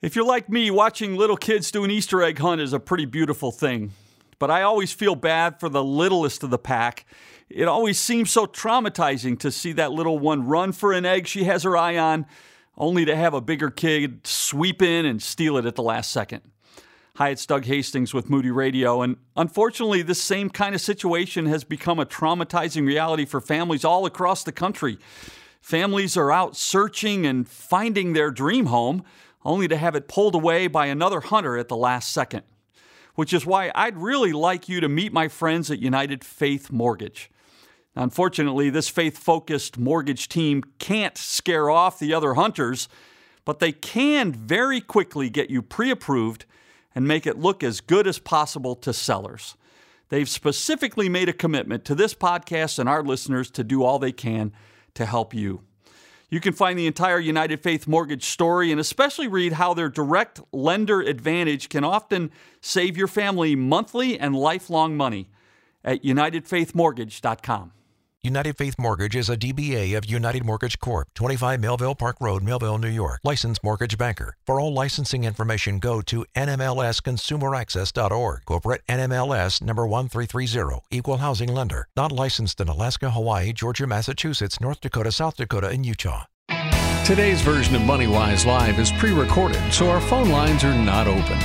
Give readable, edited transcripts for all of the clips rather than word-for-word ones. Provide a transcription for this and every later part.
If you're like me, watching little kids do an Easter egg hunt is a pretty beautiful thing. But I always feel bad for the littlest of the pack. It always seems so traumatizing to see that little one run for an egg she has her eye on, only to have a bigger kid sweep in and steal it at the last second. Hi, it's Doug Hastings with Moody Radio, and unfortunately, this same kind of situation has become a traumatizing reality for families all across the country. Families are out searching and finding their dream home, only to have it pulled away by another hunter at the last second. Which is why I'd really like you to meet my friends at United Faith Mortgage. Unfortunately, this faith-focused mortgage team can't scare off the other hunters, but they can very quickly get you pre-approved and make it look as good as possible to sellers. They've specifically made a commitment to this podcast and our listeners to do all they can to help you. You can find the entire United Faith Mortgage story and especially read how their direct lender advantage can often save your family monthly and lifelong money at UnitedFaithMortgage.com. United Faith Mortgage is a DBA of United Mortgage Corp., 25 Melville Park Road, Melville, New York. Licensed mortgage banker. For all licensing information, go to nmlsconsumeraccess.org. Corporate NMLS number 1330. Equal housing lender. Not licensed in Alaska, Hawaii, Georgia, Massachusetts, North Dakota, South Dakota, and Utah. Today's version of MoneyWise Live is pre-recorded, so our phone lines are not open.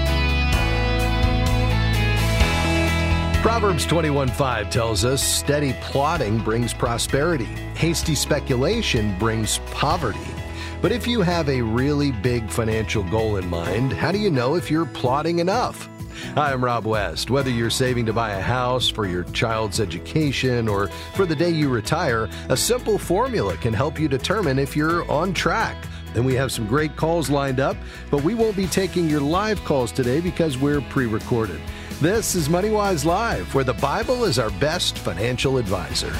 Proverbs 21:5 tells us steady plotting brings prosperity. Hasty speculation brings poverty. But if you have a really big financial goal in mind, how do you know if you're plotting enough? Hi, I'm Rob West. Whether you're saving to buy a house, for your child's education, or for the day you retire, a simple formula can help you determine if you're on track. Then we have some great calls lined up, but we won't be taking your live calls today because we're pre-recorded. This is MoneyWise Live, where the Bible is our best financial advisor.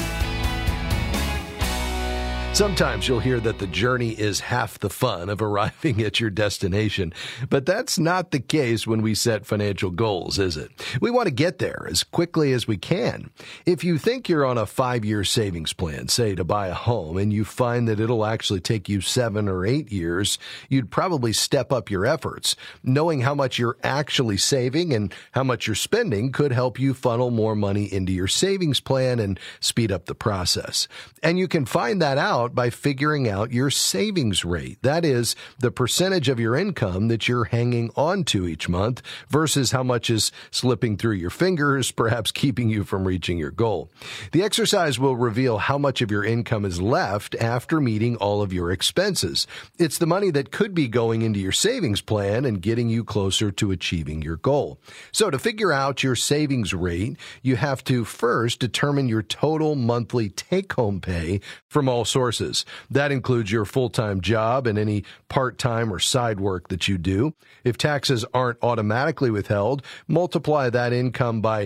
Sometimes you'll hear that the journey is half the fun of arriving at your destination, but that's not the case when we set financial goals, is it? We want to get there as quickly as we can. If you think you're on a 5-year savings plan, say to buy a home, and you find that it'll actually take you 7 or 8 years, you'd probably step up your efforts. Knowing how much you're actually saving and how much you're spending could help you funnel more money into your savings plan and speed up the process. And you can find that out by figuring out your savings rate. That is, the percentage of your income that you're hanging on to each month versus how much is slipping through your fingers, perhaps keeping you from reaching your goal. The exercise will reveal how much of your income is left after meeting all of your expenses. It's the money that could be going into your savings plan and getting you closer to achieving your goal. So to figure out your savings rate, you have to first determine your total monthly take-home pay from all sources. That includes your full-time job and any part-time or side work that you do. If taxes aren't automatically withheld, multiply that income by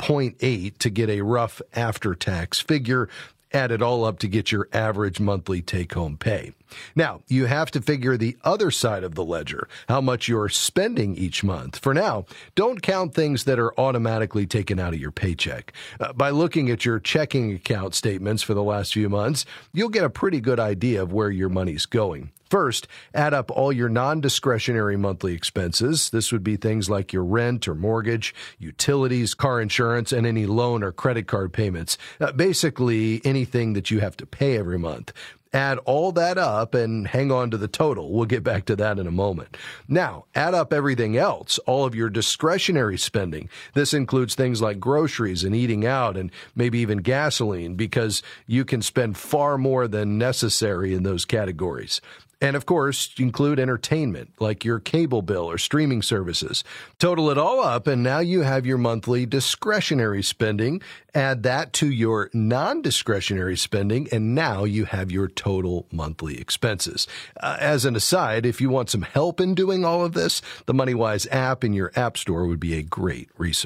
0.8 to get a rough after-tax figure. Add it all up to get your average monthly take-home pay. Now, you have to figure the other side of the ledger, how much you're spending each month. For now, don't count things that are automatically taken out of your paycheck. By looking at your checking account statements for the last few months, you'll get a pretty good idea of where your money's going. First, add up all your non-discretionary monthly expenses. This would be things like your rent or mortgage, utilities, car insurance, and any loan or credit card payments. Basically, anything that you have to pay every month. Add all that up and hang on to the total. We'll get back to that in a moment. Now, add up everything else, all of your discretionary spending. This includes things like groceries and eating out and maybe even gasoline, because you can spend far more than necessary in those categories. And of course, include entertainment, like your cable bill or streaming services. Total it all up, and now you have your monthly discretionary spending. Add that to your non-discretionary spending, and now you have your total monthly expenses. As an aside, if you want some help in doing all of this, the MoneyWise app in your app store would be a great resource.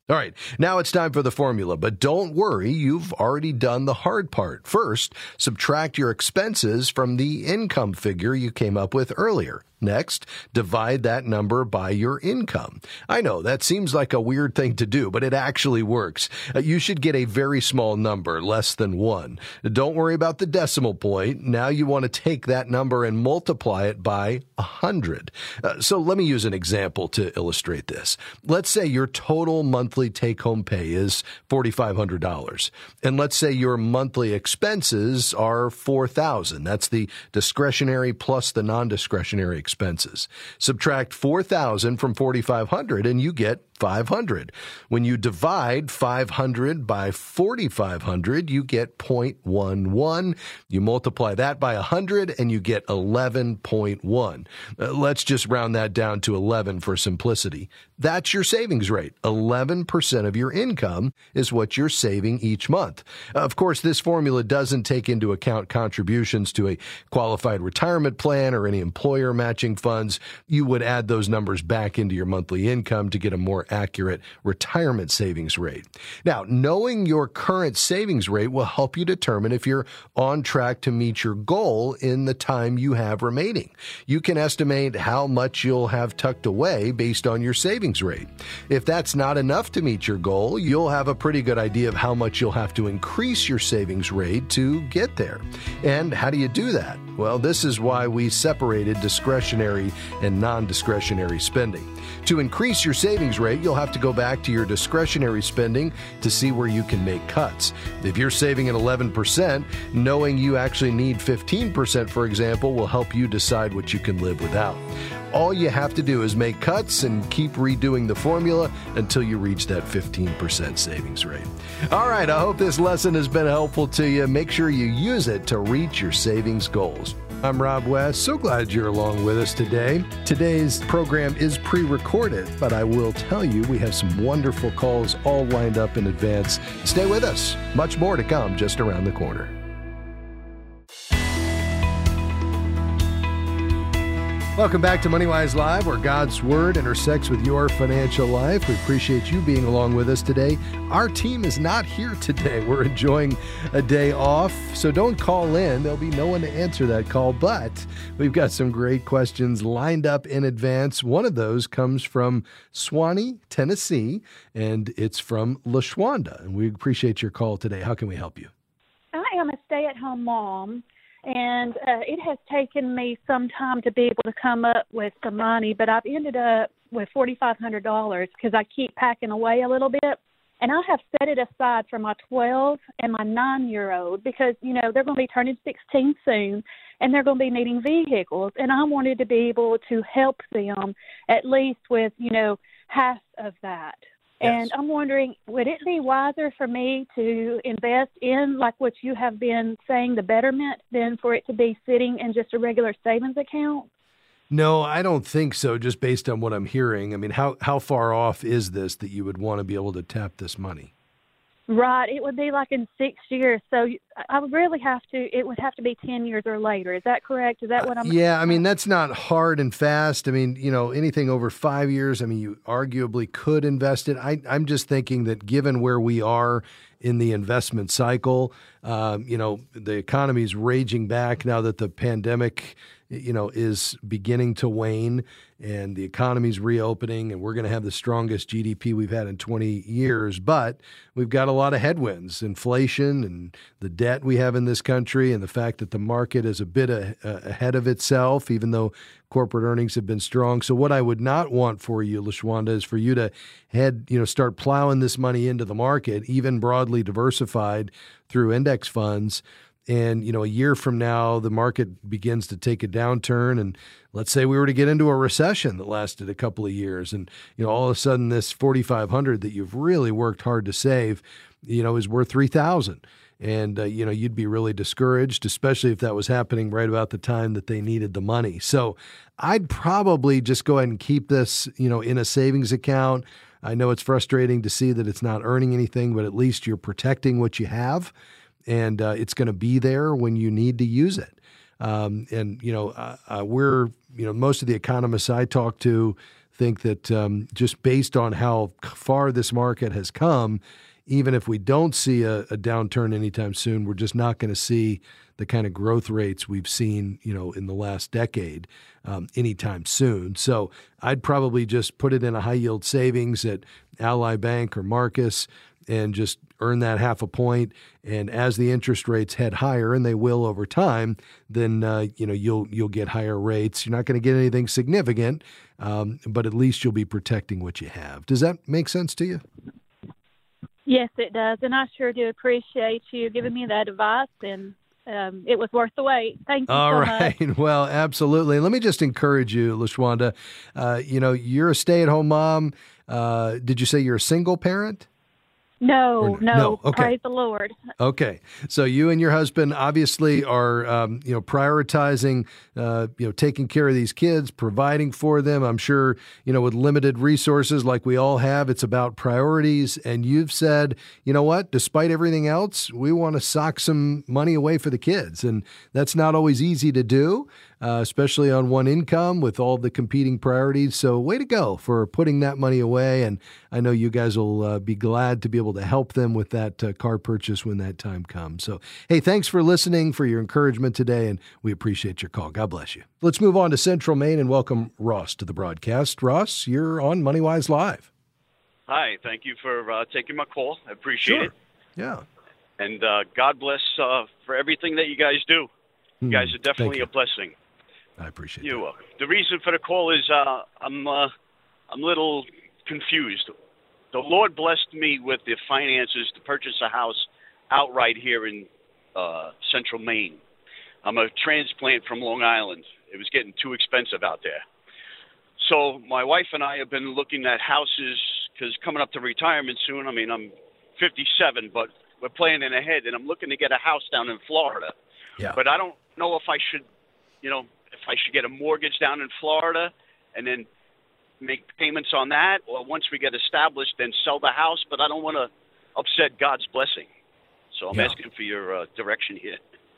All right, now it's time for the formula, but don't worry, you've already done the hard part. First, subtract your expenses from the income figure you came up with earlier. Next, divide that number by your income. I know that seems like a weird thing to do, but it actually works. You should get a very small number, less than 1. Don't worry about the decimal point. Now you want to take that number and multiply it by 100. So let me use an example to illustrate this. Let's say your total monthly take-home pay is $4,500. And let's say your monthly expenses are $4,000. That's the discretionary plus the non-discretionary expenses. Subtract 4,000 from 4,500 and you get 500. When you divide 500 by 4,500, you get 0.11. You multiply that by 100 and you get 11.1. Let's just round that down to 11 for simplicity. That's your savings rate. 11% of your income is what you're saving each month. Of course, this formula doesn't take into account contributions to a qualified retirement plan or any employer matching funds. You would add those numbers back into your monthly income to get a more accurate retirement savings rate. Now, knowing your current savings rate will help you determine if you're on track to meet your goal in the time you have remaining. You can estimate how much you'll have tucked away based on your savings rate. If that's not enough to meet your goal, you'll have a pretty good idea of how much you'll have to increase your savings rate to get there. And how do you do that? Well, this is why we separated discretionary and non-discretionary spending. To increase your savings rate, you'll have to go back to your discretionary spending to see where you can make cuts. If you're saving at 11%, knowing you actually need 15%, for example, will help you decide what you can live without. All you have to do is make cuts and keep redoing the formula until you reach that 15% savings rate. All right, I hope this lesson has been helpful to you. Make sure you use it to reach your savings goals. I'm Rob West. So glad you're along with us today. Today's program is pre-recorded, but I will tell you we have some wonderful calls all lined up in advance. Stay with us. Much more to come just around the corner. Welcome back to MoneyWise Live, where God's Word intersects with your financial life. We appreciate you being along with us today. Our team is not here today. We're enjoying a day off, so don't call in. There'll be no one to answer that call, but we've got some great questions lined up in advance. One of those comes from Swanee, Tennessee, and it's from LaShwanda, and we appreciate your call today. How can we help you? I am a stay-at-home mom. And it has taken me some time to be able to come up with some money, but I've ended up with $4,500 because I keep packing away a little bit. And I have set it aside for my 12 and my 9-year-old because, you know, they're going to be turning 16 soon and they're going to be needing vehicles. And I wanted to be able to help them at least with, you know, half of that. And I'm wondering, would it be wiser for me to invest in, like what you have been saying, the betterment, than for it to be sitting in just a regular savings account? No, I don't think so, just based on what I'm hearing. I mean, how far off is this that you would want to be able to tap this money? Right. It would be like in 6 years. So I would really have to, it would have to be 10 years or later. Is that correct? Is that what I'm... Yeah, I mean, that's not hard and fast. I mean, you know, anything over 5 years, I mean, you arguably could invest it. I'm just thinking that given where we are in the investment cycle, you know, the economy is raging back now that the pandemic, you know, is beginning to wane and the economy's reopening, and we're going to have the strongest GDP we've had in 20 years. But we've got a lot of headwinds, inflation and the debt we have in this country, and the fact that the market is a bit ahead of itself, even though corporate earnings have been strong. So what I would not want for you, LaShwanda, is for you to start plowing this money into the market, even broadly diversified through index funds. And, you know, a year from now, the market begins to take a downturn. And let's say we were to get into a recession that lasted a couple of years. And, you know, all of a sudden this $4,500 that you've really worked hard to save, you know, is worth $3,000. And, you know, you'd be really discouraged, especially if that was happening right about the time that they needed the money. So I'd probably just go ahead and keep this, you know, in a savings account. I know it's frustrating to see that it's not earning anything, but at least you're protecting what you have. And it's going to be there when you need to use it. And, we're, most of the economists I talk to think that just based on how far this market has come, even if we don't see a downturn anytime soon, we're just not going to see the kind of growth rates we've seen, in the last decade anytime soon. So I'd probably just put it in a high yield savings at Ally Bank or Marcus and just earn that 0.5 point. And as the interest rates head higher, and they will over time, then you'll get higher rates. You're not going to get anything significant, but at least you'll be protecting what you have. Does that make sense to you? Yes, it does. And I sure do appreciate you giving me that advice, and it was worth the wait. Thank you All so right. much. Well, absolutely. Let me just encourage you, LaShawanda. You're a stay-at-home mom. Did you say you're a single parent? No. Okay. Praise the Lord. Okay. So you and your husband obviously are, prioritizing, taking care of these kids, providing for them. I'm sure, with limited resources like we all have, it's about priorities. And you've said, you know what, despite everything else, we want to sock some money away for the kids. And that's not always easy to do, especially on one income with all the competing priorities. So way to go for putting that money away. And I know you guys will be glad to be able to help them with that car purchase when that time comes. So, hey, thanks for listening, for your encouragement today, and we appreciate your call. God bless you. Let's move on to Central Maine and welcome Ross to the broadcast. Ross, you're on MoneyWise Live. Hi, thank you for taking my call. I appreciate it. Yeah. And God bless for everything that you guys do. You guys are definitely a blessing. I appreciate You're that. welcome. The reason for the call is I'm a little confused. The Lord blessed me with the finances to purchase a house outright here in Central Maine. I'm a transplant from Long Island. It was getting too expensive out there. So my wife and I have been looking at houses because coming up to retirement soon. I mean, I'm 57, but we're planning ahead, and I'm looking to get a house down in Florida. Yeah. But I don't know if I should, if I should get a mortgage down in Florida and then make payments on that, or once we get established, then sell the house. But I don't want to upset God's blessing. So I'm asking for your direction here.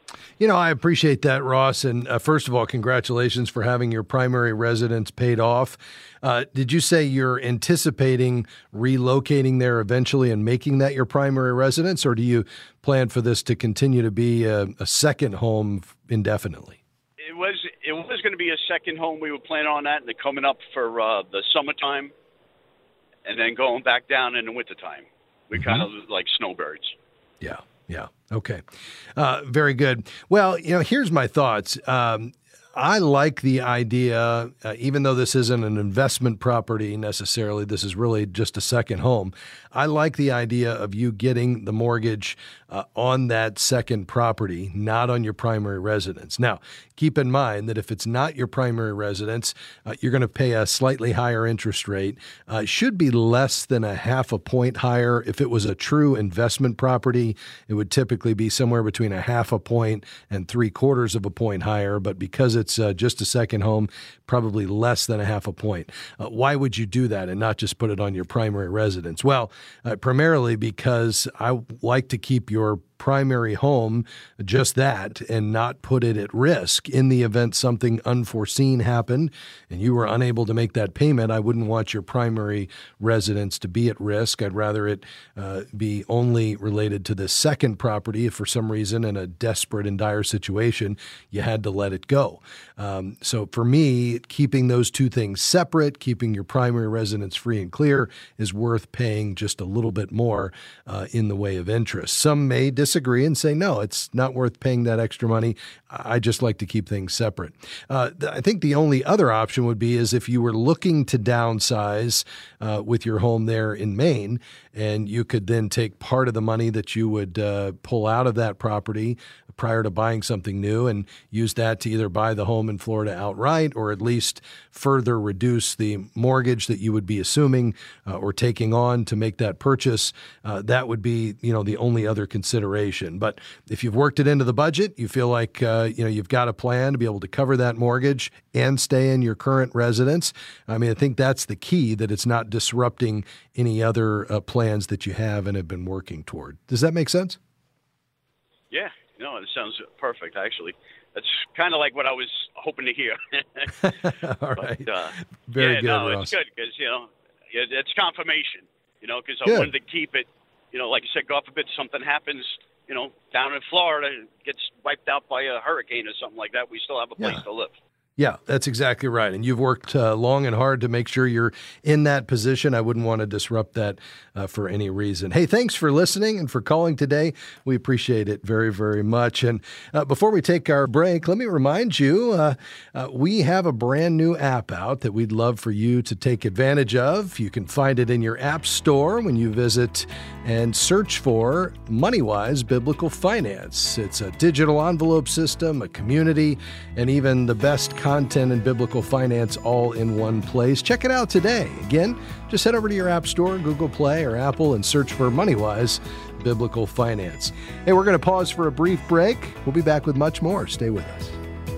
I appreciate that, Ross. And first of all, congratulations for having your primary residence paid off. Did you say you're anticipating relocating there eventually and making that your primary residence, or do you plan for this to continue to be a second home indefinitely? It was going to be a second home. We were planning on that, and they're coming up for the summertime, and then going back down in the wintertime. We're kind of like snowbirds. Yeah. Okay. Very good. Well, here's my thoughts. I like the idea, even though this isn't an investment property necessarily, this is really just a second home. I like the idea of you getting the mortgage on that second property, not on your primary residence. Now, keep in mind that if it's not your primary residence, you're going to pay a slightly higher interest rate. It should be less than 0.5 point higher. If it was a true investment property, it would typically be somewhere between 0.5 point and 0.75 point higher. But because it's just a second home, probably less than 0.5 point. Why would you do that and not just put it on your primary residence? Well, primarily because I like to keep your primary home just that and not put it at risk in the event something unforeseen happened and you were unable to make that payment. I wouldn't want your primary residence to be at risk. I'd rather it be only related to the second property if for some reason in a desperate and dire situation you had to let it go. So for me, keeping those two things separate, keeping your primary residence free and clear is worth paying just a little bit more in the way of interest. Some may disagree and say, no, it's not worth paying that extra money. I just like to keep things separate. I think the only other option would be is if you were looking to downsize with your home there in Maine, and you could then take part of the money that you would pull out of that property prior to buying something new and use that to either buy the home in Florida outright or at least further reduce the mortgage that you would be assuming or taking on to make that purchase. That would be, the only other consideration. But if you've worked it into the budget, you feel like, you've got a plan to be able to cover that mortgage and stay in your current residence. I mean, I think that's the key, that it's not disrupting any other plans that you have and have been working toward. Does that make sense? Yeah. No, it sounds perfect, actually. That's kind of like what I was hoping to hear. All right. But, Very good, no, Ross. it's good because, it's confirmation, because I Good. wanted to keep it, like you said, God forbid something happens, down in Florida, gets wiped out by a hurricane or something like that. We still have a place to live. Yeah, that's exactly right. And you've worked long and hard to make sure you're in that position. I wouldn't want to disrupt that for any reason. Hey, thanks for listening and for calling today. We appreciate it very, very much. And before we take our break, let me remind you, we have a brand new app out that we'd love for you to take advantage of. You can find it in your app store when you visit and search for MoneyWise Biblical Finance. It's a digital envelope system, a community, and even the best content in biblical finance all in one place. Check it out today. Again, just head over to your app store, Google Play or Apple, and search for MoneyWise Biblical Finance. Hey, we're going to pause for a brief break. We'll be back with much more. Stay with us.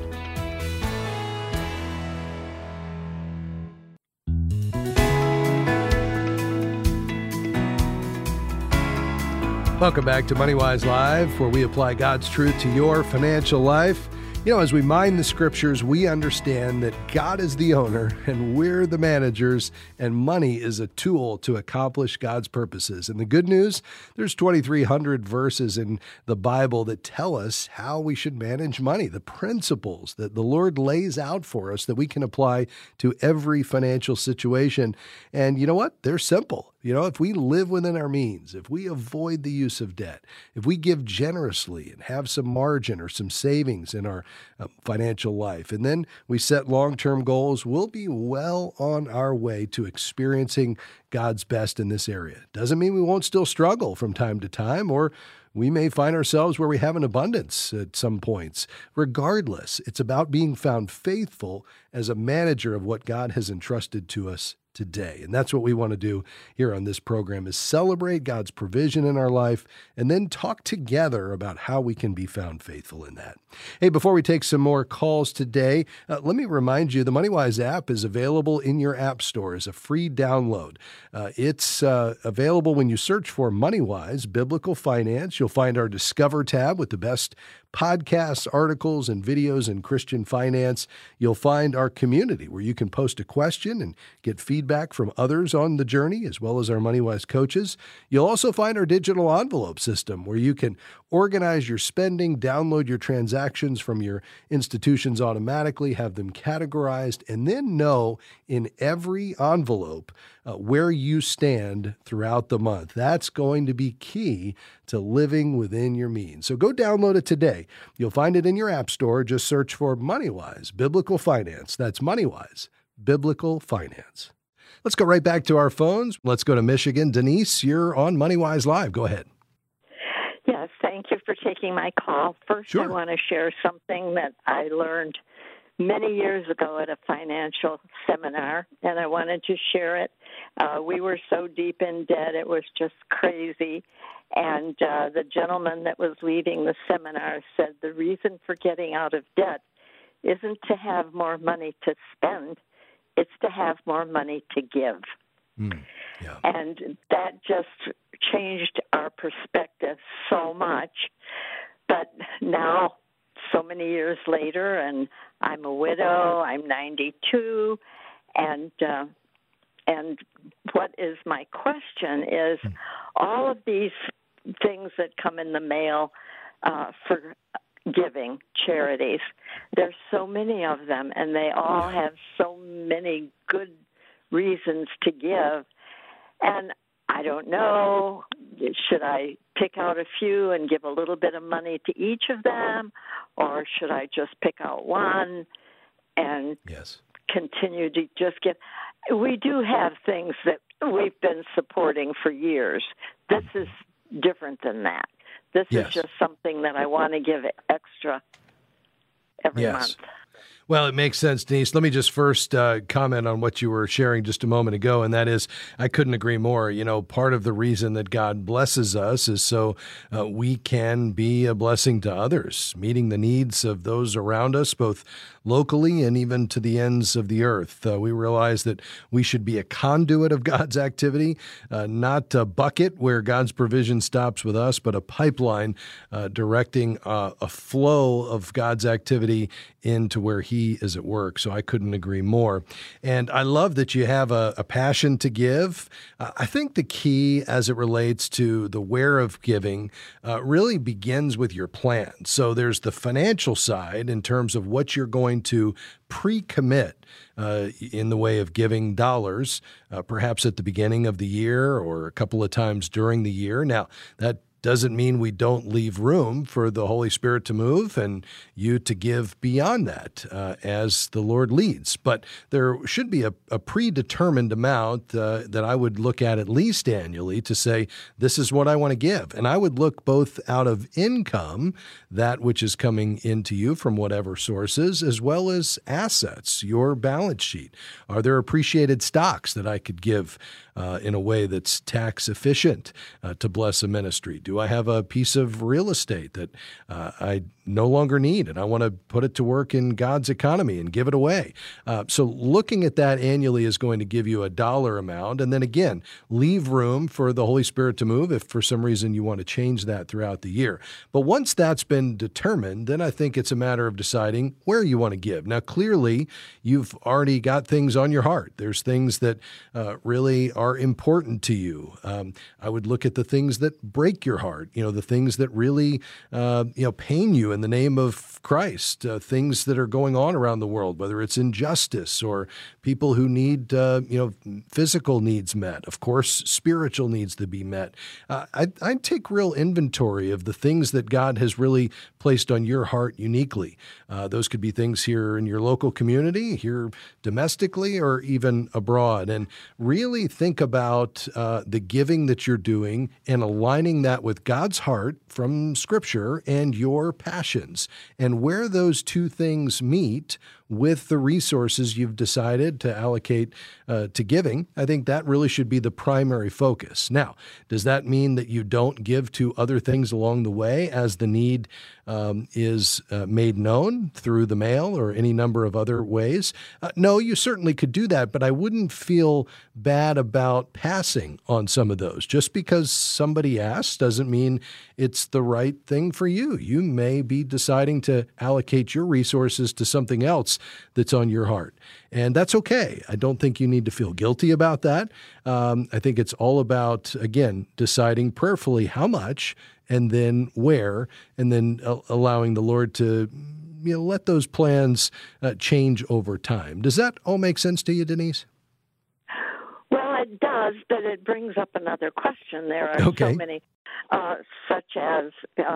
Welcome back to MoneyWise Live, where we apply God's truth to your financial life. As we mine the scriptures, we understand that God is the owner and we're the managers, and money is a tool to accomplish God's purposes. And the good news, there's 2,300 verses in the Bible that tell us how we should manage money, the principles that the Lord lays out for us that we can apply to every financial situation. And you know what? They're simple. If we live within our means, if we avoid the use of debt, if we give generously and have some margin or some savings in our financial life, and then we set long-term goals, we'll be well on our way to experiencing God's best in this area. Doesn't mean we won't still struggle from time to time, or we may find ourselves where we have an abundance at some points. Regardless, it's about being found faithful as a manager of what God has entrusted to us today. And that's what we want to do here on this program, is celebrate God's provision in our life and then talk together about how we can be found faithful in that. Hey, before we take some more calls today, let me remind you the MoneyWise app is available in your app store as a free download. It's available when you search for MoneyWise Biblical Finance. You'll find our Discover tab with the best podcasts, articles, and videos in Christian finance. You'll find our community where you can post a question and get feedback from others on the journey, as well as our MoneyWise coaches. You'll also find our digital envelope system where you can organize your spending, download your transactions from your institutions automatically, have them categorized, and then know in every envelope where you stand throughout the month. That's going to be key to living within your means. So go download it today. You'll find it in your app store. Just search for MoneyWise Biblical Finance. That's MoneyWise Biblical Finance. Let's go right back to our phones. Let's go to Michigan. Denise, you're on MoneyWise Live. Go ahead. Yes, thank you for taking my call. First, Sure. I want to share something that I learned many years ago at a financial seminar, and I wanted to share it. We were so deep in debt, it was just crazy. And the gentleman that was leading the seminar said the reason for getting out of debt isn't to have more money to spend, it's to have more money to give. Yeah. And that just changed our perspective so much. But now, so many years later, and I'm a widow, I'm 92, and what is my question is all of these things that come in the mail for giving, charities, there's so many of them, and they all have so many good reasons to give. And I don't know, should I pick out a few and give a little bit of money to each of them, or should I just pick out one and continue to just give? We do have things that we've been supporting for years. This is different than that. This is just something that I want to give extra every month. Well, it makes sense, Denise. Let me just first comment on what you were sharing just a moment ago, and that is I couldn't agree more. You know, part of the reason that God blesses us is so we can be a blessing to others, meeting the needs of those around us, both locally and even to the ends of the earth. We realize that we should be a conduit of God's activity, not a bucket where God's provision stops with us, but a pipeline directing a flow of God's activity into where He is at work. So I couldn't agree more. And I love that you have a passion to give. I think the key as it relates to the where of giving really begins with your plan. So there's the financial side in terms of what you're going to pre-commit in the way of giving dollars, perhaps at the beginning of the year or a couple of times during the year. Now, that doesn't mean we don't leave room for the Holy Spirit to move and you to give beyond that as the Lord leads. But there should be a predetermined amount that I would look at least annually to say, this is what I want to give. And I would look both out of income, that which is coming into you from whatever sources, as well as assets, your balance sheet. Are there appreciated stocks that I could give in a way that's tax efficient to bless a ministry? Do I have a piece of real estate that I no longer need and I want to put it to work in God's economy and give it away? So looking at that annually is going to give you a dollar amount. And then again, leave room for the Holy Spirit to move if for some reason you want to change that throughout the year. But once that's been determined, then I think it's a matter of deciding where you want to give. Now, clearly, you've already got things on your heart. There's things that really are important to you. I would look at the things that break your heart, the things that really, pain you in the name of Christ, things that are going on around the world, whether it's injustice or people who need, physical needs met, of course, spiritual needs to be met. I'd take real inventory of the things that God has really placed on your heart uniquely. Those could be things here in your local community, here domestically, or even abroad. And really think about the giving that you're doing and aligning that with God's heart from Scripture and your passions. And where those two things meet with the resources you've decided to allocate to giving, I think that really should be the primary focus. Now, does that mean that you don't give to other things along the way as the need is made known through the mail or any number of other ways? No, you certainly could do that, but I wouldn't feel bad about passing on some of those. Just because somebody asks doesn't mean it's the right thing for you. You may be deciding to allocate your resources to something else that's on your heart. And that's okay. I don't think you need to feel guilty about that. I think it's all about, again, deciding prayerfully how much and then where, and then allowing the Lord to let those plans change over time. Does that all make sense to you, Denise? Well, it does, but it brings up another question. There are so many, such as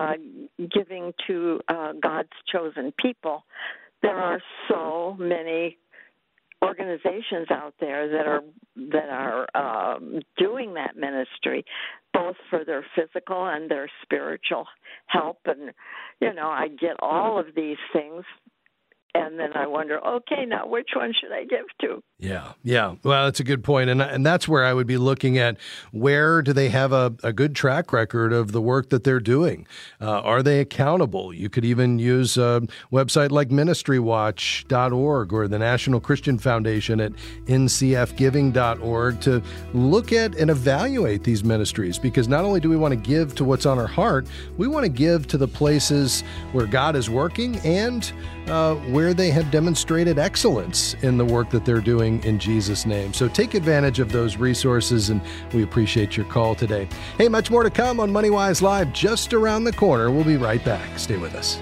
giving to God's chosen people. There are so many organizations out there that are doing that ministry, both for their physical and their spiritual help. And, I get all of these things. And then I wonder, okay, now which one should I give to? Yeah. Well, that's a good point. And that's where I would be looking at where do they have a good track record of the work that they're doing? Are they accountable? You could even use a website like ministrywatch.org or the National Christian Foundation at ncfgiving.org to look at and evaluate these ministries, because not only do we want to give to what's on our heart, we want to give to the places where God is working and where they have demonstrated excellence in the work that they're doing in Jesus' name. So take advantage of those resources, and we appreciate your call today. Hey, much more to come on MoneyWise Live just around the corner. We'll be right back. Stay with us.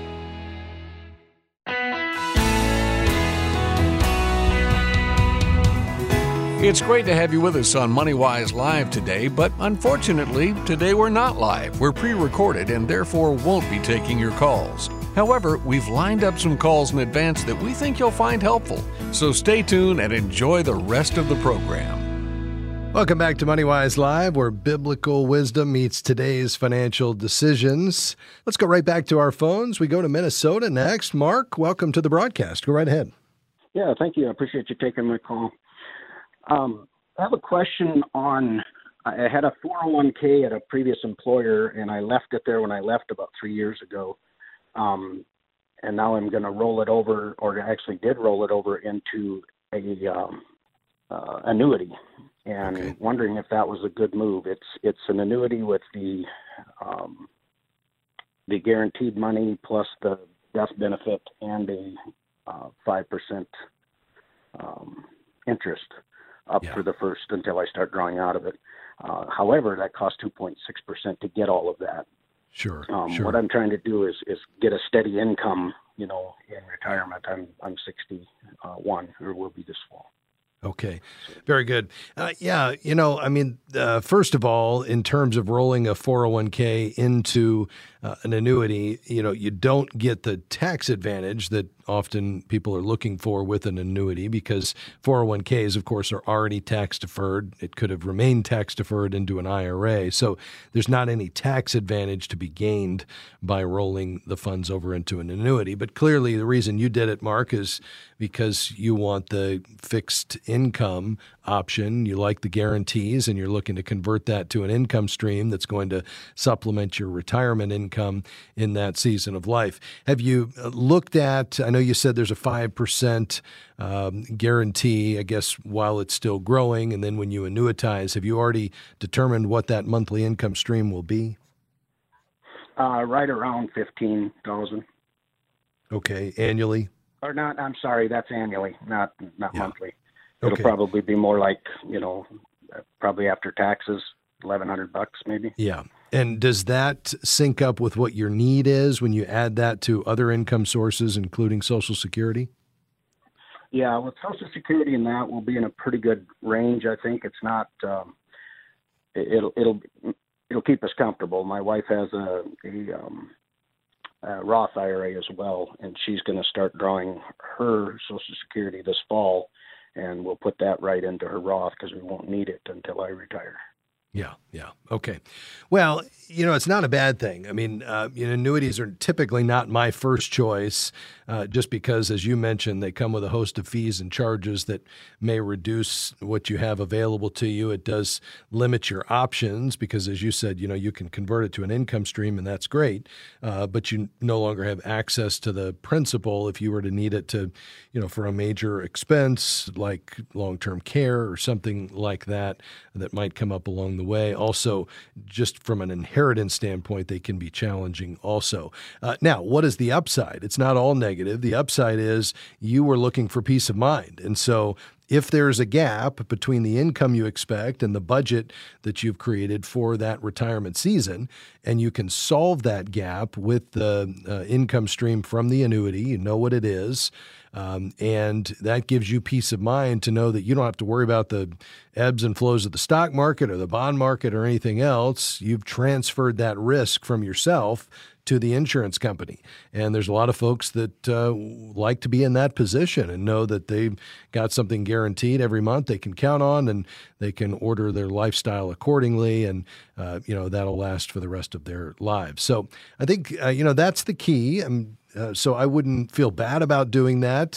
It's great to have you with us on MoneyWise Live today, but unfortunately, today we're not live. We're pre-recorded and therefore won't be taking your calls. However, we've lined up some calls in advance that we think you'll find helpful. So stay tuned and enjoy the rest of the program. Welcome back to MoneyWise Live, where biblical wisdom meets today's financial decisions. Let's go right back to our phones. We go to Minnesota next. Mark, welcome to the broadcast. Go right ahead. Yeah, thank you. I appreciate you taking my call. I have a question on, I had a 401k at a previous employer, and I left it there when I left about 3 years ago. And now I'm going to roll it over, or actually did roll it over into a annuity, and wondering if that was a good move. It's an annuity with the guaranteed money plus the death benefit and a 5% interest up for the first until I start drawing out of it. However, that costs 2.6% to get all of that. Sure. What I'm trying to do is get a steady income, in retirement. I'm 61, or will be this fall. Okay, very good. First of all, in terms of rolling a 401k into an annuity, you don't get the tax advantage that often people are looking for with an annuity, because 401ks, of course, are already tax deferred. It could have remained tax deferred into an IRA. So there's not any tax advantage to be gained by rolling the funds over into an annuity. But clearly the reason you did it, Mark, is because you want the fixed income option. You like the guarantees, and you're looking to convert that to an income stream that's going to supplement your retirement income in that season of life. Have you looked at, I know you said there's a 5% guarantee, I guess, while it's still growing, and then when you annuitize, have you already determined what that monthly income stream will be? Right around $15,000. Okay, annually? Or not, I'm sorry, that's annually, not monthly. It'll probably be more like, probably after taxes, $1,100 maybe. Yeah. And does that sync up with what your need is when you add that to other income sources, including Social Security? Yeah, with Social Security and that will be in a pretty good range. I think it's not, it'll keep us comfortable. My wife has a Roth IRA as well, and she's going to start drawing her Social Security this fall, and we'll put that right into her Roth because we won't need it until I retire. Yeah. Okay. Well, it's not a bad thing. I mean, annuities are typically not my first choice, just because, as you mentioned, they come with a host of fees and charges that may reduce what you have available to you. It does limit your options because, as you said, you can convert it to an income stream, and that's great, but you no longer have access to the principal if you were to need it to, for a major expense like long-term care or something like that might come up along the way. Also, just from an inheritance standpoint, they can be challenging also. Now, what is the upside? It's not all negative. The upside is you were looking for peace of mind. And so if there's a gap between the income you expect and the budget that you've created for that retirement season, and you can solve that gap with the income stream from the annuity, you know what it is, and that gives you peace of mind to know that you don't have to worry about the ebbs and flows of the stock market or the bond market or anything else. You've transferred that risk from yourself to the insurance company. And there's a lot of folks that like to be in that position and know that they've got something guaranteed every month they can count on, and they can order their lifestyle accordingly, and that'll last for the rest of their lives. So I think that's the key. So I wouldn't feel bad about doing that.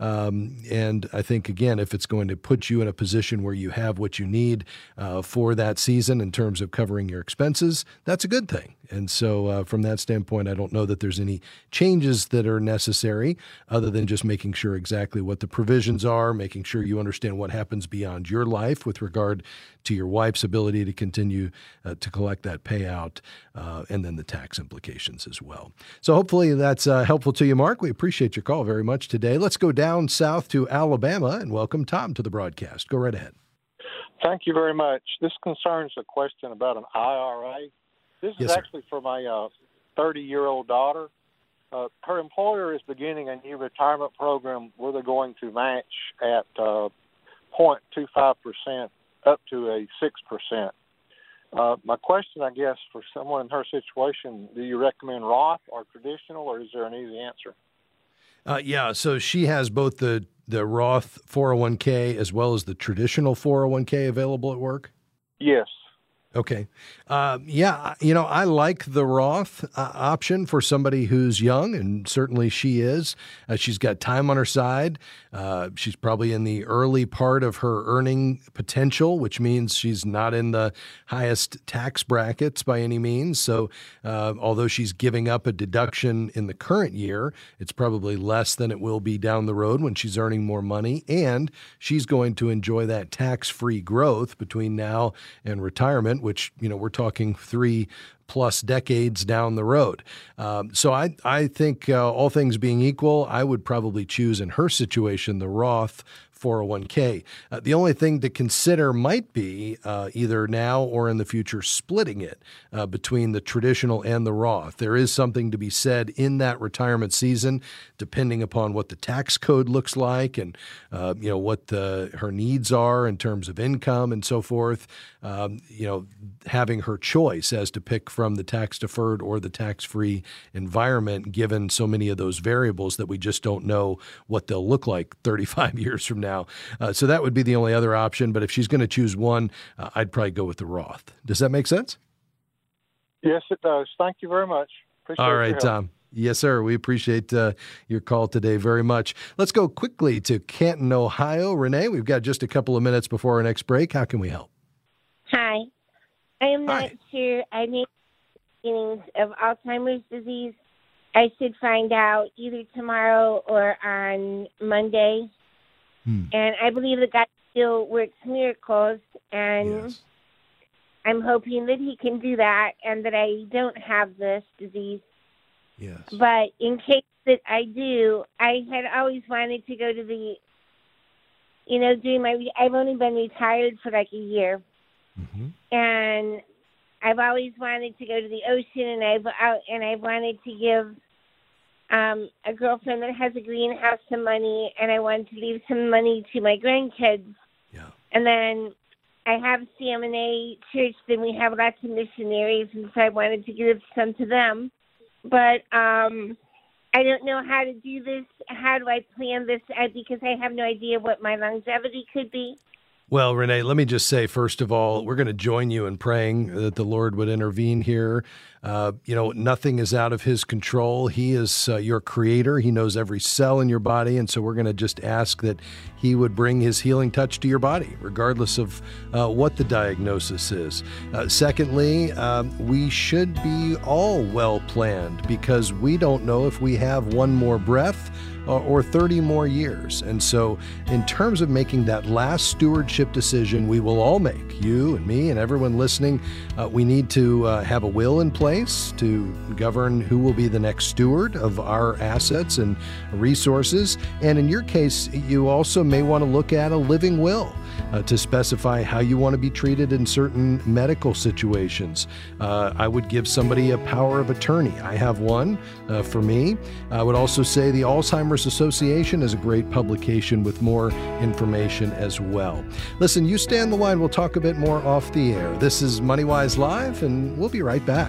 And I think, again, if it's going to put you in a position where you have what you need for that season in terms of covering your expenses, that's a good thing. And so from that standpoint, I don't know that there's any changes that are necessary other than just making sure exactly what the provisions are, making sure you understand what happens beyond your life with regard to your wife's ability to continue to collect that payout, and then the tax implications as well. So hopefully that's helpful to you, Mark. We appreciate your call very much today. Let's go down south to Alabama and welcome Tom to the broadcast. Go right ahead. Thank you very much. This concerns a question about an IRA. This is actually for my 30-year-old daughter. Her employer is beginning a new retirement program where they're going to match at 0.25% up to a 6%. My question, I guess, for someone in her situation, do you recommend Roth or traditional, or is there an easy answer? So she has both the Roth 401k as well as the traditional 401k available at work? Yes. Okay. I like the Roth option for somebody who's young, and certainly she is. She's got time on her side. She's probably in the early part of her earning potential, which means she's not in the highest tax brackets by any means. So although she's giving up a deduction in the current year, it's probably less than it will be down the road when she's earning more money. And she's going to enjoy that tax-free growth between now and retirement, which, we're talking 3+ decades down the road. So I think all things being equal, I would probably choose in her situation the Roth 401k. The only thing to consider might be either now or in the future splitting it between the traditional and the Roth. There is something to be said in that retirement season, depending upon what the tax code looks like and what her needs are in terms of income and so forth. Having her choice as to pick from the tax deferred or the tax-free environment, given so many of those variables that we just don't know what they'll look like 35 years from now. So that would be the only other option. But if she's going to choose one, I'd probably go with the Roth. Does that make sense? Yes, it does. Thank you very much. Appreciate All right, Tom. Yes, sir. We appreciate your call today very much. Let's go quickly to Canton, Ohio. Renee, we've got just a couple of minutes before our next break. How can we help? Hi. I am not sure. I need beginnings of Alzheimer's disease. I should find out either tomorrow or on Monday. And I believe that God still works miracles, and I'm hoping that he can do that and that I don't have this disease. Yes. But in case that I do, I had always wanted to go to the, I've only been retired for like a year. And I've always wanted to go to the ocean, and I've wanted to give a girlfriend that has a greenhouse some money, and I wanted to leave some money to my grandkids. Yeah. And then I have CMNA Church, then we have lots of missionaries, and so I wanted to give some to them. But I don't know how to do this. How do I plan this? Because I have no idea what my longevity could be. Well, Renee, let me just say, first of all, we're going to join you in praying that the Lord would intervene here. Nothing is out of his control. He is your creator. He knows every cell in your body. And so we're going to just ask that he would bring his healing touch to your body, regardless of what the diagnosis is. Secondly, we should be all well planned, because we don't know if we have one more breath or 30 more years. And so in terms of making that last stewardship decision we will all make, you and me and everyone listening, we need to have a will in place to govern who will be the next steward of our assets and resources. And in your case, you also may want to look at a living will to specify how you want to be treated in certain medical situations. I would give somebody a power of attorney. I have one for me. I would also say the Alzheimer's Association is a great publication with more information as well. Listen, you stay on the line. We'll talk a bit more off the air. This is MoneyWise Live, and we'll be right back.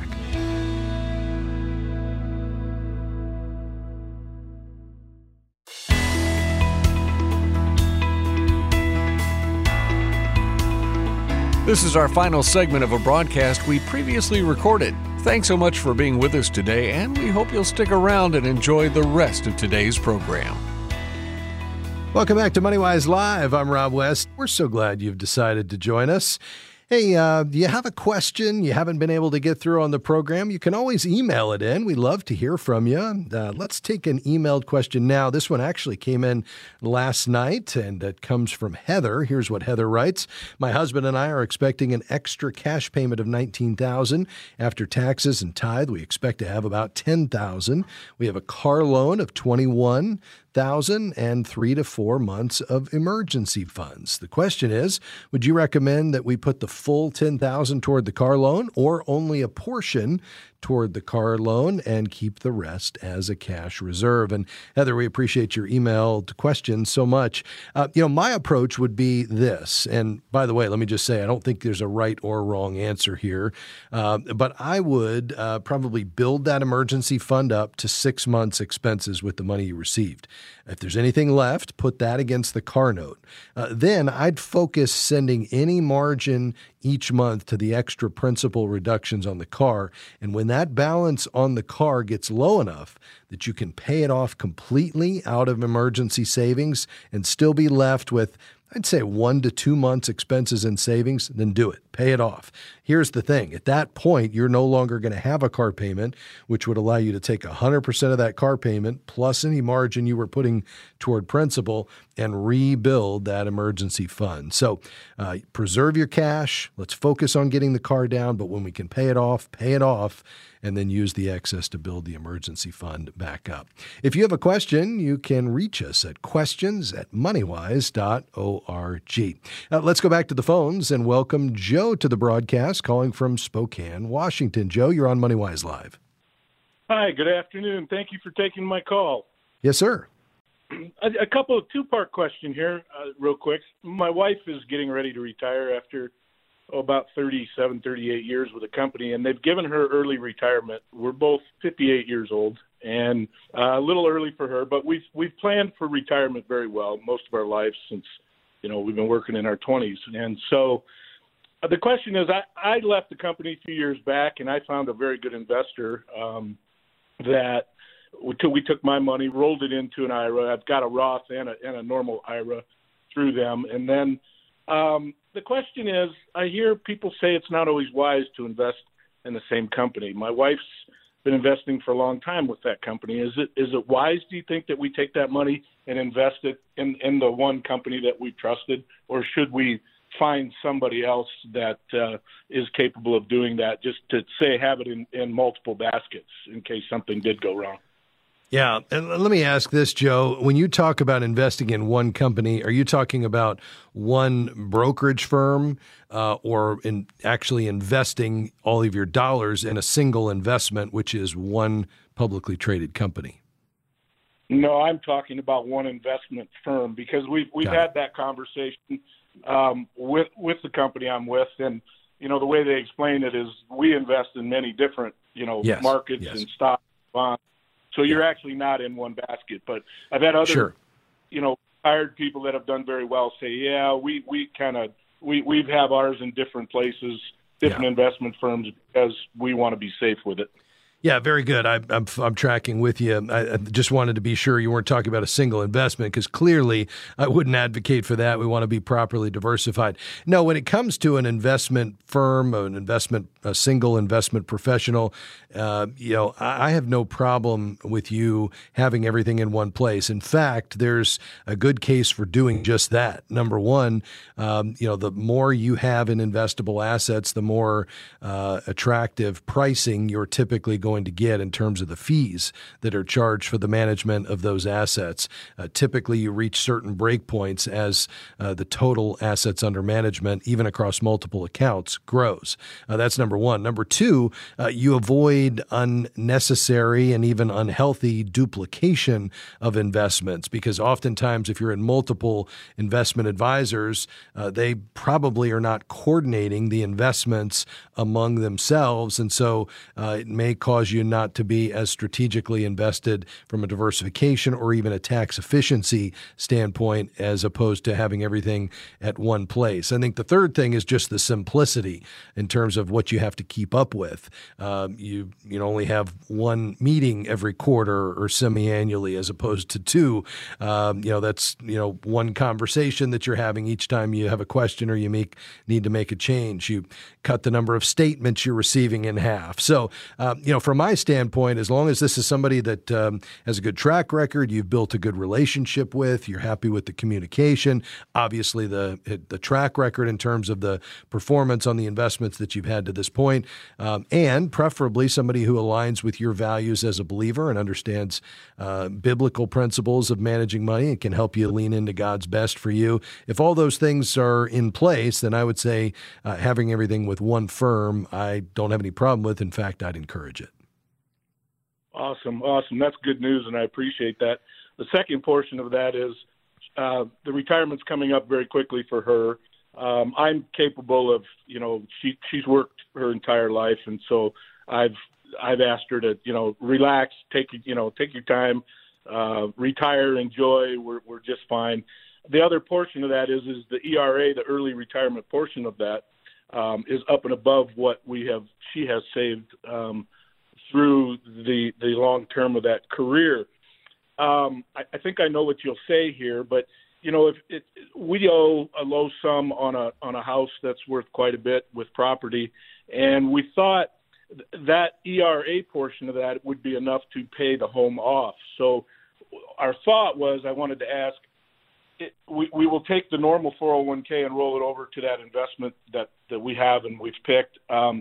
This is our final segment of a broadcast we previously recorded. Thanks so much for being with us today, and we hope you'll stick around and enjoy the rest of today's program. Welcome back to MoneyWise Live. I'm Rob West. We're so glad you've decided to join us. Hey, do you have a question you haven't been able to get through on the program? You can always email it in. We love to hear from you. Let's take an emailed question now. This one actually came in last night, and it comes from Heather. Here's what Heather writes. My husband and I are expecting an extra cash payment of $19,000. After taxes and tithe, we expect to have about $10,000. We have a car loan of $21,000 and 3 to 4 months of emergency funds. The question is, would you recommend that we put the full $10,000 toward the car loan, or only a portion toward the car loan and keep the rest as a cash reserve? And Heather, we appreciate your emailed question so much. My approach would be this. And by the way, let me just say, I don't think there's a right or wrong answer here. But I would probably build that emergency fund up to 6 months' expenses with the money you received. If there's anything left, put that against the car note. Then I'd focus sending any margin each month to the extra principal reductions on the car. And when that balance on the car gets low enough that you can pay it off completely out of emergency savings and still be left with, I'd say, 1 to 2 months expenses and savings, then do it. Pay it off. Here's the thing. At that point, you're no longer going to have a car payment, which would allow you to take 100% of that car payment plus any margin you were putting toward principal and rebuild that emergency fund. So preserve your cash. Let's focus on getting the car down. But when we can pay it off, and then use the excess to build the emergency fund back up. If you have a question, you can reach us at questions@moneywise.org. Let's go back to the phones and welcome Joe to the broadcast, calling from Spokane, Washington. Joe, you're on MoneyWise Live. Hi, good afternoon. Thank you for taking my call. Yes, sir. A couple of two-part question here, real quick. My wife is getting ready to retire after about 37, 38 years with the company, and they've given her early retirement. We're both 58 years old, and a little early for her, but we've planned for retirement very well most of our lives since, we've been working in our 20s. And so the question is, I left the company a few years back, and I found a very good investor that we took my money, rolled it into an IRA. I've got a Roth and a normal IRA through them. And then the question is, I hear people say it's not always wise to invest in the same company. My wife's been investing for a long time with that company. Is it wise, do you think, that we take that money and invest it in the one company that we trusted, or should we find somebody else that is capable of doing that, just to have it in multiple baskets in case something did go wrong? Yeah. And let me ask this, Joe. When you talk about investing in one company, are you talking about one brokerage firm or in actually investing all of your dollars in a single investment, which is one publicly traded company? No, I'm talking about one investment firm, because we've had that conversation with the company I'm with. And, the way they explain it is we invest in many different, markets and stocks, bonds. So you're actually not in one basket. But I've had other, hired people that have done very well say, yeah, we have ours in different places, different investment firms, because we want to be safe with it. Yeah, very good. I'm tracking with you. I just wanted to be sure you weren't talking about a single investment, because clearly I wouldn't advocate for that. We want to be properly diversified. No, when it comes to an investment firm, a single investment professional, I have no problem with you having everything in one place. In fact, there's a good case for doing just that. Number one, the more you have in investable assets, the more attractive pricing you're typically going to get in terms of the fees that are charged for the management of those assets. Typically, you reach certain breakpoints as the total assets under management, even across multiple accounts, grows. That's number one. Number two, you avoid unnecessary and even unhealthy duplication of investments, because oftentimes if you're in multiple investment advisors, they probably are not coordinating the investments among themselves. And so it may cause you not to be as strategically invested from a diversification or even a tax efficiency standpoint, as opposed to having everything at one place. I think the third thing is just the simplicity in terms of what you have to keep up with. You only have one meeting every quarter or semi-annually as opposed to two. That's one conversation that you're having each time you have a question or you need to make a change. You cut the number of statements you're receiving in half. So, from my standpoint, as long as this is somebody that has a good track record, you've built a good relationship with, you're happy with the communication, obviously the track record in terms of the performance on the investments that you've had to this point, and preferably somebody who aligns with your values as a believer and understands biblical principles of managing money and can help you lean into God's best for you. If all those things are in place, then I would say having everything with one firm, I don't have any problem with. In fact, I'd encourage it. Awesome. That's good news, and I appreciate that. The second portion of that is the retirement's coming up very quickly for her. I'm capable of, she's worked her entire life, and so I've asked her to, relax, take your time, retire, enjoy. We're just fine. The other portion of that is the ERA, the early retirement portion of that. is up and above what she has saved through the long term of that career. I think I know what you'll say here, but if we owe a low sum on a house that's worth quite a bit with property, and we thought that ERA portion of that would be enough to pay the home off. So our thought was, I wanted to ask, we will take the normal 401k and roll it over to that investment that we have and we've picked.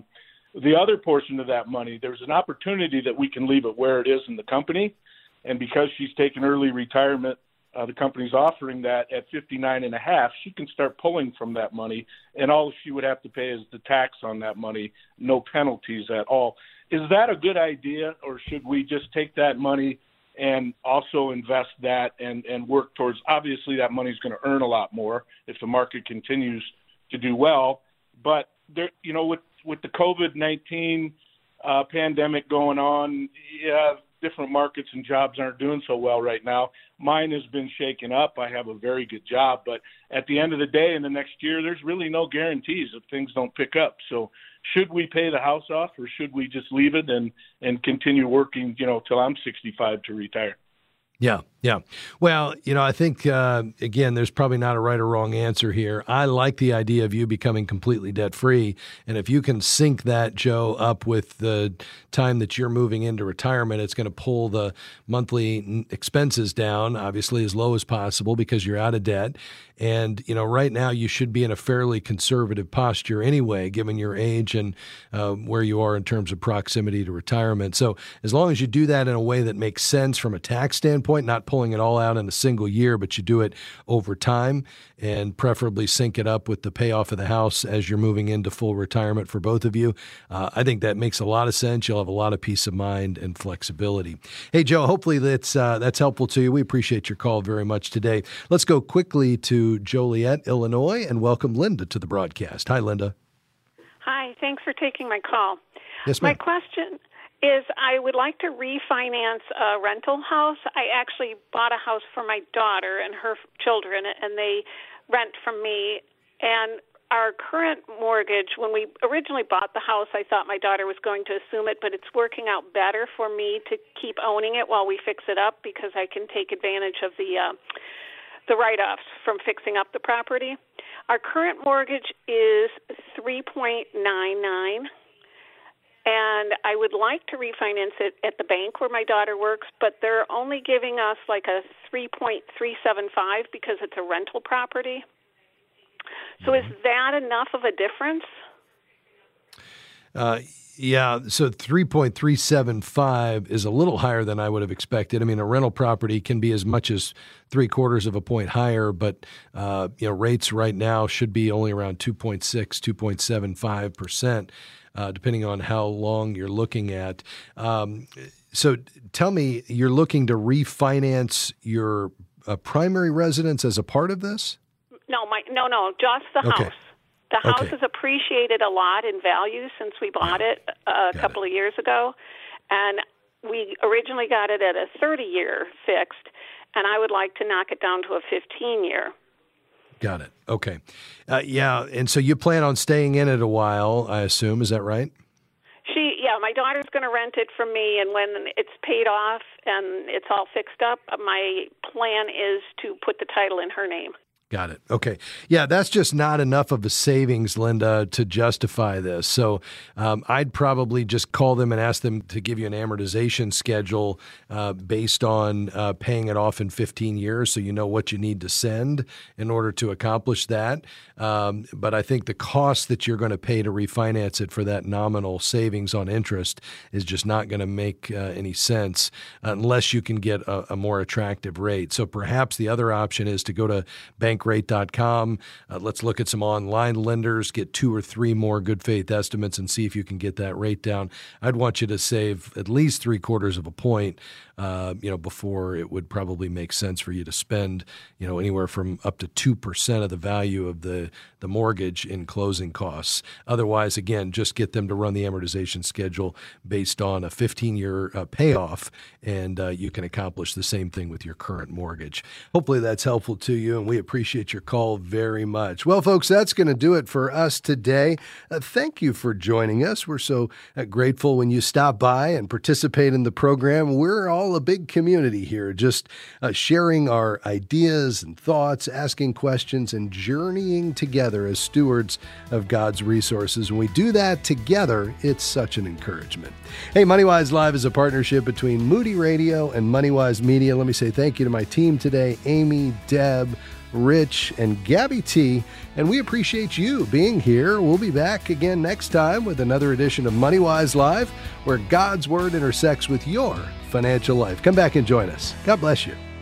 The other portion of that money, there's an opportunity that we can leave it where it is in the company. And because she's taken early retirement, the company's offering that at 59.5, she can start pulling from that money, and all she would have to pay is the tax on that money, no penalties at all. Is that a good idea, or should we just take that money and also invest that and work towards, obviously that money's going to earn a lot more if the market continues to do well, but there, with the COVID-19 pandemic going on, different markets and jobs aren't doing so well right now. Mine has been shaken up. I have a very good job, but at the end of the day, in the next year, there's really no guarantees if things don't pick up. So should we pay the house off, or should we just leave it and continue working, till I'm 65 to retire? Yeah. Well, I think, again, there's probably not a right or wrong answer here. I like the idea of you becoming completely debt-free. And if you can sync that, Joe, up with the time that you're moving into retirement, it's going to pull the monthly expenses down, obviously, as low as possible because you're out of debt. And, right now you should be in a fairly conservative posture anyway, given your age and where you are in terms of proximity to retirement. So as long as you do that in a way that makes sense from a tax standpoint, not pulling it all out in a single year, but you do it over time and preferably sync it up with the payoff of the house as you're moving into full retirement for both of you. I think that makes a lot of sense. You'll have a lot of peace of mind and flexibility. Hey, Joe, hopefully that's helpful to you. We appreciate your call very much today. Let's go quickly to Joliet, Illinois, and welcome Linda to the broadcast. Hi, Linda. Hi, thanks for taking my call. Yes, ma'am. My question is, I would like to refinance a rental house. I actually bought a house for my daughter and her children, and they rent from me. And our current mortgage, when we originally bought the house, I thought my daughter was going to assume it, but it's working out better for me to keep owning it while we fix it up because I can take advantage of the write-offs from fixing up the property. Our current mortgage is 3.99, and I would like to refinance it at the bank where my daughter works, but they're only giving us like a 3.375 because it's a rental property. So is that enough of a difference? Yeah, so 3.375 is a little higher than I would have expected. I mean, a rental property can be as much as 0.75 of a point higher, but rates right now should be only around 2.6, 2.75%, depending on how long you're looking at. So tell me, you're looking to refinance your primary residence as a part of this? No, just the house. The house has appreciated a lot in value since we bought it a couple of years ago, and we originally got it at a 30-year fixed, and I would like to knock it down to a 15-year. Got it. Okay. And so you plan on staying in it a while, I assume. Is that right? My daughter's going to rent it from me, and when it's paid off and it's all fixed up, my plan is to put the title in her name. Got it. Okay. Yeah, that's just not enough of a savings, Linda, to justify this. So I'd probably just call them and ask them to give you an amortization schedule based on paying it off in 15 years so you know what you need to send in order to accomplish that. But I think the cost that you're going to pay to refinance it for that nominal savings on interest is just not going to make any sense unless you can get a more attractive rate. So perhaps the other option is to go to bankrate.com. Let's look at some online lenders, get 2 or 3 more good faith estimates and see if you can get that rate down. I'd want you to save at least 0.75 of a point, before it would probably make sense for you to spend, anywhere from up to 2% of the value of the mortgage in closing costs. Otherwise, again, just get them to run the amortization schedule based on a 15-year payoff, and you can accomplish the same thing with your current mortgage. Hopefully that's helpful to you, and we appreciate appreciate your call very much. Well, folks, that's going to do it for us today. Thank you for joining us. We're so grateful when you stop by and participate in the program. We're all a big community here, just sharing our ideas and thoughts, asking questions, and journeying together as stewards of God's resources. When we do that together, it's such an encouragement. Hey, MoneyWise Live is a partnership between Moody Radio and MoneyWise Media. Let me say thank you to my team today, Amy, Deb, Rich, and Gabby T. And we appreciate you being here. We'll be back again next time with another edition of MoneyWise Live, where God's Word intersects with your financial life. Come back and join us. God bless you.